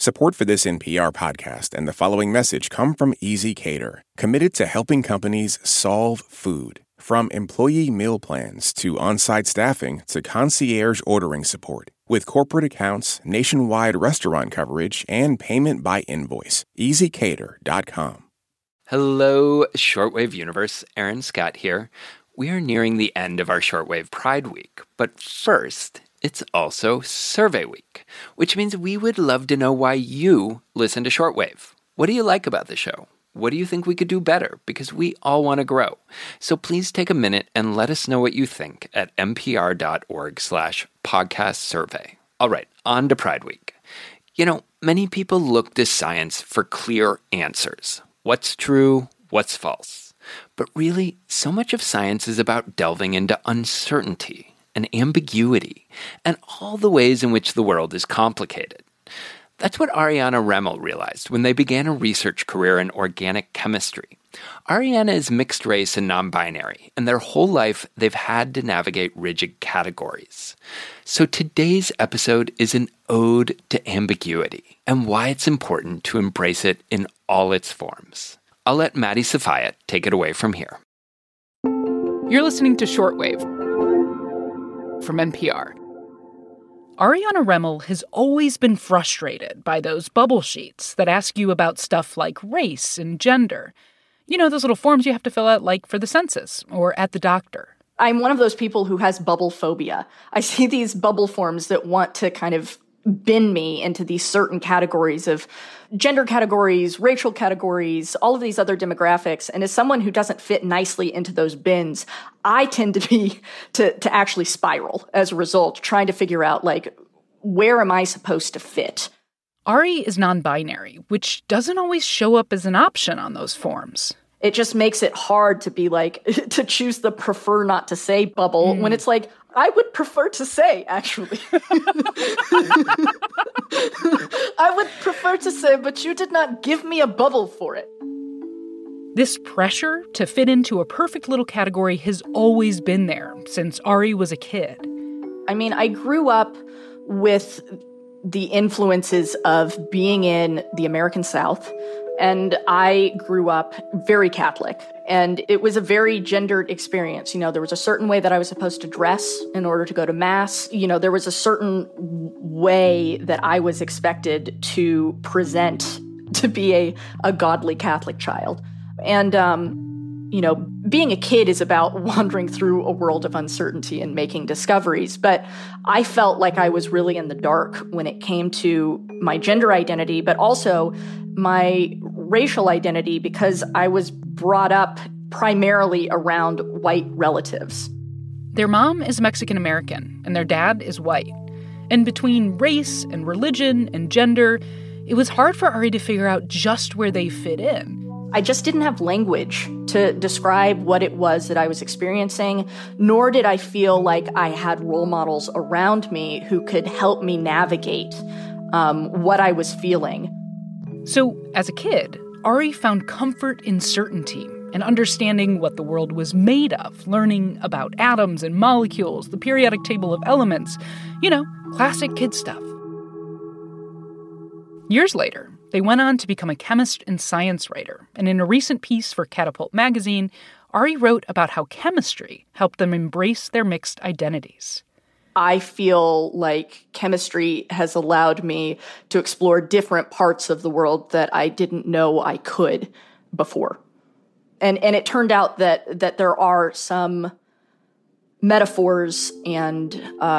Support for this NPR podcast and the following message come from Easy Cater, committed to helping companies solve food. From employee meal plans to on-site staffing to concierge ordering support. With corporate accounts, nationwide restaurant coverage, and payment by invoice. EasyCater.com. Hello, Shortwave Universe. Aaron Scott here. We are nearing the end of our Shortwave Pride Week, but first, it's also Survey Week, which means we would love to know why you listen to Shortwave. What do you like about the show? What do you think we could do better? Because we all want to grow. So please take a minute and let us know what you think at npr.org/podcast survey. All right, on to Pride Week. You know, many people look to science for clear answers. What's true? What's false? But really, so much of science is about delving into uncertainty and ambiguity and all the ways in which the world is complicated. That's what Ariana Remmel realized when they began a research career in organic chemistry. Ariana is mixed race and non-binary, and their whole life they've had to navigate rigid categories. So today's episode is an ode to ambiguity and why it's important to embrace it in all its forms. I'll let Maddie Sofia take it away from here. You're listening to Shortwave from NPR. Ariana Remmel has always been frustrated by those bubble sheets that ask you about stuff like race and gender. You know, those little forms you have to fill out like for the census or at the doctor. I'm one of those people who has bubble phobia. I see these bubble forms that want to kind of bin me into these certain categories of gender categories, racial categories, all of these other demographics. And as someone who doesn't fit nicely into those bins, I tend to actually spiral as a result, trying to figure out, like, where am I supposed to fit? Ari is non-binary, which doesn't always show up as an option on those forms. It just makes it hard to be like, to choose the prefer not to say bubble when it's like, I would prefer to say, actually. I would prefer to say, but you did not give me a bubble for it. This pressure to fit into a perfect little category has always been there since Ari was a kid. I mean, I grew up with the influences of being in the American South, and I grew up very Catholic, and it was a very gendered experience. You know, there was a certain way that I was supposed to dress in order to go to Mass. You know, there was a certain way that I was expected to present to be a godly Catholic child. And, you know, being a kid is about wandering through a world of uncertainty and making discoveries. But I felt like I was really in the dark when it came to my gender identity, but also my racial identity, because I was brought up primarily around white relatives. Their mom is Mexican-American, and their dad is white. And between race and religion and gender, it was hard for Ari to figure out just where they fit in. I just didn't have language to describe what it was that I was experiencing, nor did I feel like I had role models around me who could help me navigate what I was feeling. So, as a kid, Ari found comfort in certainty and understanding what the world was made of, learning about atoms and molecules, the periodic table of elements, you know, classic kid stuff. Years later, they went on to become a chemist and science writer, and in a recent piece for Catapult magazine, Ari wrote about how chemistry helped them embrace their mixed identities. I feel like chemistry has allowed me to explore different parts of the world that I didn't know I could before. And it turned out that there are some metaphors and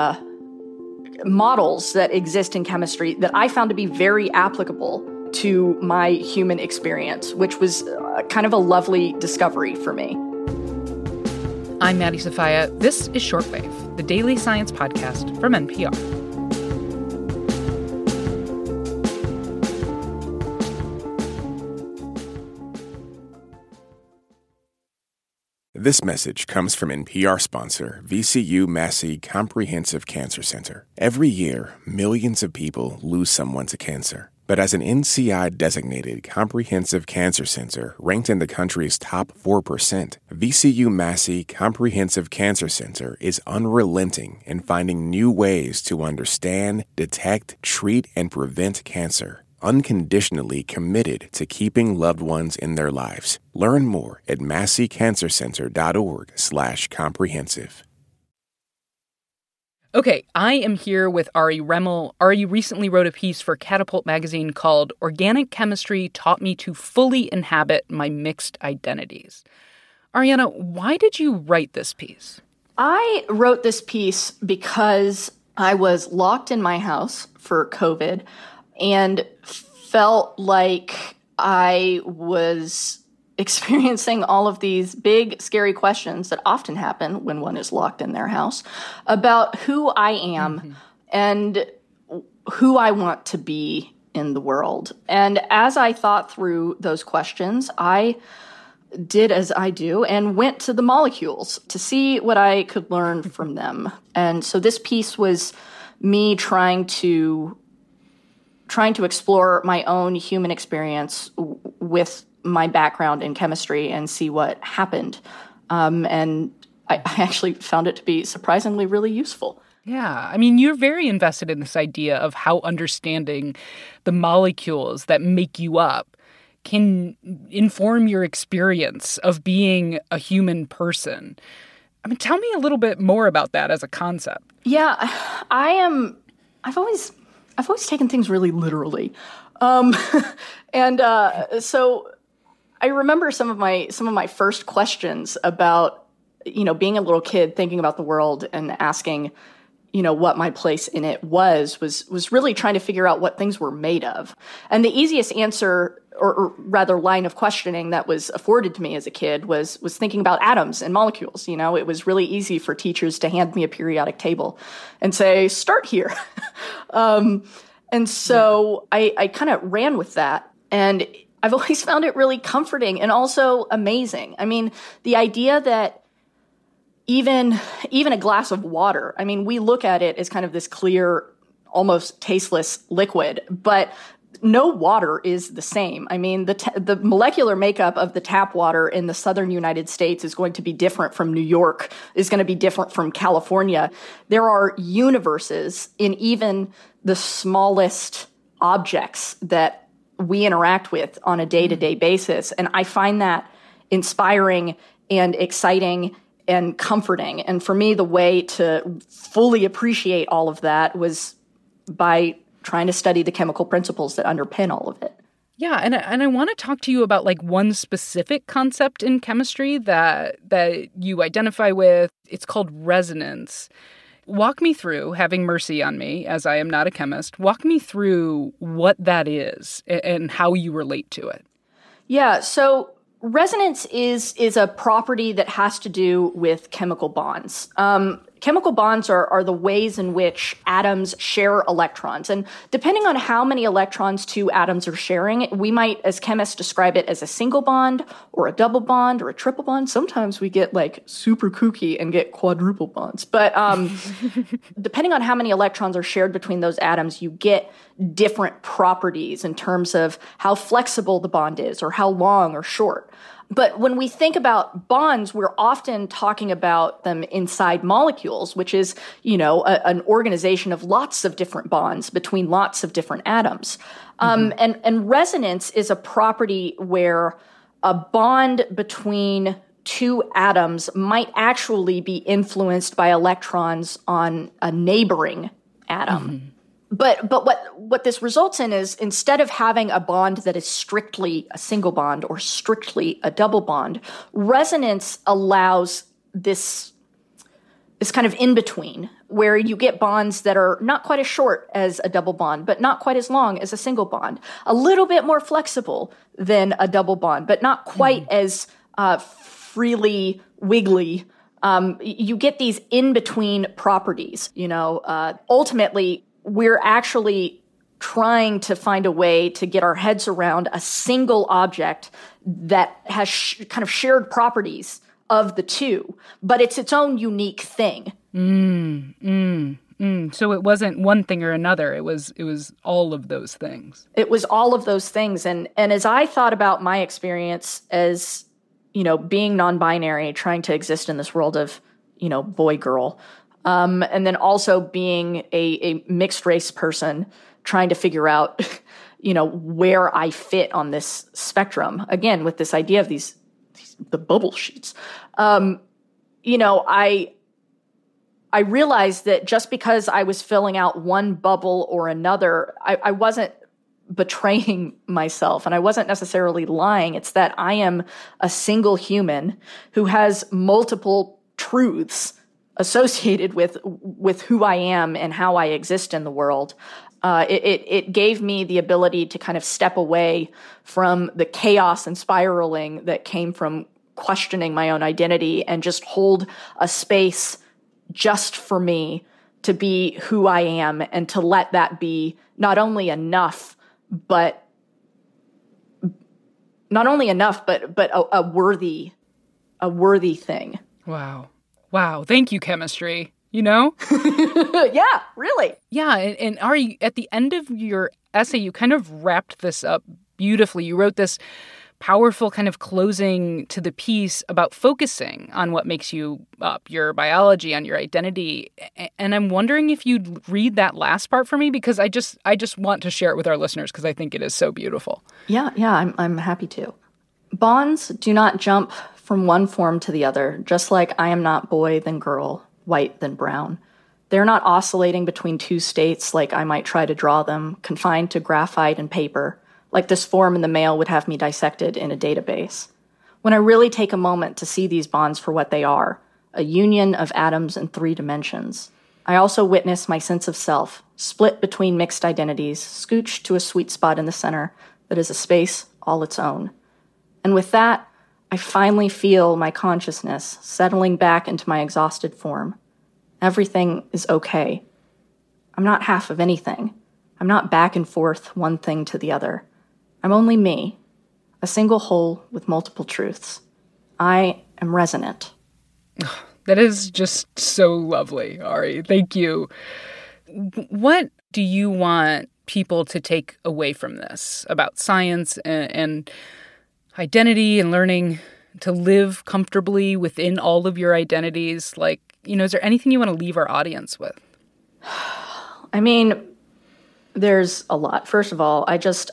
models that exist in chemistry that I found to be very applicable to my human experience, which was kind of a lovely discovery for me. I'm Maddie Sofia. This is Shortwave, the daily science podcast from NPR. This message comes from NPR sponsor VCU Massey Comprehensive Cancer Center. Every year, millions of people lose someone to cancer. But as an NCI-designated comprehensive cancer center ranked in the country's top 4%, VCU Massey Comprehensive Cancer Center is unrelenting in finding new ways to understand, detect, treat, and prevent cancer. unconditionally committed to keeping loved ones in their lives. Learn more at masseycancercenter.org/comprehensive. Okay, I am here with Ari Remel. Ari recently wrote a piece for Catapult magazine called Organic Chemistry Taught Me to Fully Inhabit My Mixed Identities. Ariana, why did you write this piece? I wrote this piece because I was locked in my house for COVID and felt like I was experiencing all of these big, scary questions that often happen when one is locked in their house about who I am and who I want to be in the world. And as I thought through those questions, I did as I do and went to the molecules to see what I could learn from them. And so this piece was me trying to explore my own human experience with my background in chemistry and see what happened. And I actually found it to be surprisingly really useful. Yeah, I mean, you're very invested in this idea of how understanding the molecules that make you up can inform your experience of being a human person. I mean, tell me a little bit more about that as a concept. Yeah, I've always taken things really literally. So I remember some of my first questions about, being a little kid thinking about the world and asking, what my place in it was really trying to figure out what things were made of. And the easiest answer, or rather line of questioning that was afforded to me as a kid was thinking about atoms and molecules. It was really easy for teachers to hand me a periodic table and say, start here. And so I kind of ran with that. And I've always found it really comforting and also amazing. I mean, the idea that even a glass of water, I mean, we look at it as kind of this clear, almost tasteless liquid, but no water is the same. I mean, the molecular makeup of the tap water in the southern United States is going to be different from New York, is going to be different from California. There are universes in even the smallest objects that we interact with on a day-to-day basis. And I find that inspiring and exciting and comforting. And for me, the way to fully appreciate all of that was by trying to study the chemical principles that underpin all of it. Yeah, and I want to talk to you about like one specific concept in chemistry that you identify with. It's called resonance. Walk me through, having mercy on me, as I am not a chemist, walk me through what that is and how you relate to it. Yeah, so resonance is a property that has to do with chemical bonds. Chemical bonds are the ways in which atoms share electrons. And depending on how many electrons two atoms are sharing, we might, as chemists, describe it as a single bond or a double bond or a triple bond. Sometimes we get like super kooky and get quadruple bonds. But depending on how many electrons are shared between those atoms, you get different properties in terms of how flexible the bond is or how long or short. But when we think about bonds, we're often talking about them inside molecules, which is, an organization of lots of different bonds between lots of different atoms. And resonance is a property where a bond between two atoms might actually be influenced by electrons on a neighboring atom. But what this results in is, instead of having a bond that is strictly a single bond or strictly a double bond, resonance allows this kind of in-between, where you get bonds that are not quite as short as a double bond, but not quite as long as a single bond, a little bit more flexible than a double bond, but not quite as freely wiggly. You get these in-between properties. Ultimately, we're actually trying to find a way to get our heads around a single object that has kind of shared properties of the two, but it's its own unique thing. So it wasn't one thing or another. It was all of those things. It was all of those things. And as I thought about my experience as, being non-binary, trying to exist in this world of, boy, girl, and then also being a mixed race person, trying to figure out, where I fit on this spectrum. Again, with this idea of the bubble sheets. I realized that just because I was filling out one bubble or another, I wasn't betraying myself and I wasn't necessarily lying. It's that I am a single human who has multiple truths associated with who I am and how I exist in the world. It gave me the ability to kind of step away from the chaos and spiraling that came from questioning my own identity and just hold a space just for me to be who I am and to let that be not only enough, but a worthy thing. Wow. Thank you, chemistry. Yeah, really. Yeah. And Ari, at the end of your essay, you kind of wrapped this up beautifully. You wrote this powerful kind of closing to the piece about focusing on what makes you up, your biology, on your identity. And I'm wondering if you'd read that last part for me, because I just want to share it with our listeners because I think it is so beautiful. Yeah, I'm happy to. Bonds do not jump from one form to the other, just like I am not boy then girl, white then brown. They're not oscillating between two states like I might try to draw them, confined to graphite and paper, like this form in the mail would have me dissected in a database. When I really take a moment to see these bonds for what they are, a union of atoms in 3 dimensions, I also witness my sense of self, split between mixed identities, scooched to a sweet spot in the center that is a space all its own. And with that, I finally feel my consciousness settling back into my exhausted form. Everything is okay. I'm not half of anything. I'm not back and forth one thing to the other. I'm only me, a single whole with multiple truths. I am resonant. That is just so lovely, Ari. Thank you. What do you want people to take away from this about science and identity and learning to live comfortably within all of your identities? Like, is there anything you want to leave our audience with? I mean, there's a lot. First of all,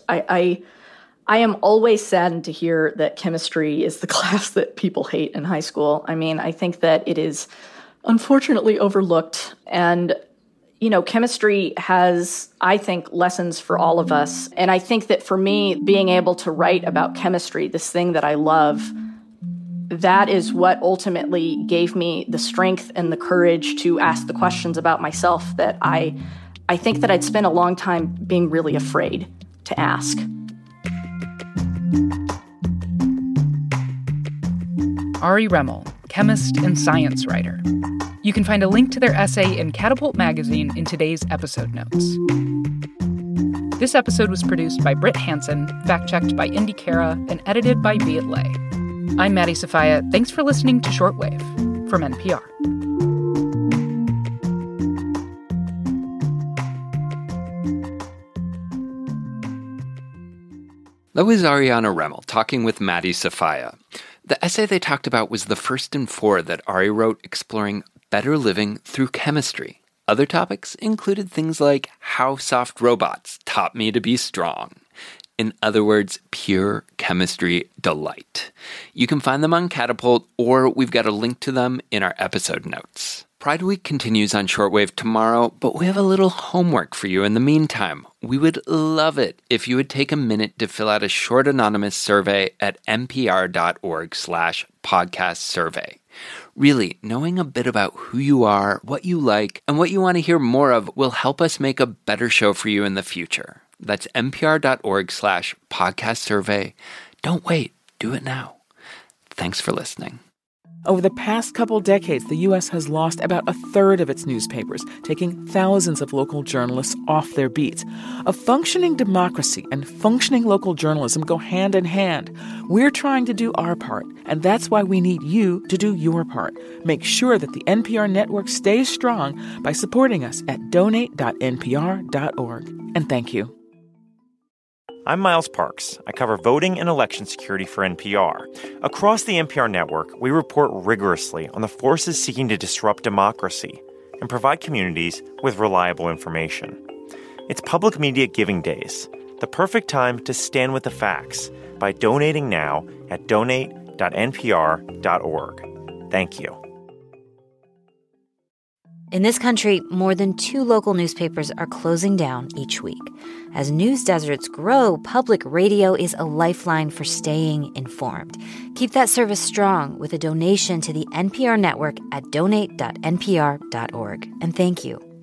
I am always saddened to hear that chemistry is the class that people hate in high school. I mean, I think that it is unfortunately overlooked. And, chemistry has, I think, lessons for all of us. And I think that for me, being able to write about chemistry, this thing that I love, that is what ultimately gave me the strength and the courage to ask the questions about myself that I think that I'd spent a long time being really afraid to ask. Ari Remmel, chemist and science writer. You can find a link to their essay in Catapult Magazine in today's episode notes. This episode was produced by Britt Hansen, fact-checked by Indy Cara, and edited by Viet Le. I'm Maddie Sofia. Thanks for listening to Shortwave from NPR. That was Ariana Remmel talking with Maddie Sofia. The essay they talked about was the first in 4 that Ari wrote exploring better living through chemistry. Other topics included things like how soft robots taught me to be strong. In other words, pure chemistry delight. You can find them on Catapult, or we've got a link to them in our episode notes. Pride Week continues on Shortwave tomorrow, but we have a little homework for you in the meantime. We would love it if you would take a minute to fill out a short anonymous survey at npr.org/podcast survey. Really, knowing a bit about who you are, what you like, and what you want to hear more of will help us make a better show for you in the future. That's npr.org/podcast survey. Don't wait. Do it now. Thanks for listening. Over the past couple decades, the U.S. has lost about a third of its newspapers, taking thousands of local journalists off their beats. A functioning democracy and functioning local journalism go hand in hand. We're trying to do our part, and that's why we need you to do your part. Make sure that the NPR network stays strong by supporting us at donate.npr.org. And thank you. I'm Miles Parks. I cover voting and election security for NPR. Across the NPR network, we report rigorously on the forces seeking to disrupt democracy and provide communities with reliable information. It's Public Media Giving Days. the perfect time to stand with the facts by donating now at donate.npr.org. Thank you. In this country, more than 2 local newspapers are closing down each week. As news deserts grow, public radio is a lifeline for staying informed. Keep that service strong with a donation to the NPR network at donate.npr.org. And thank you.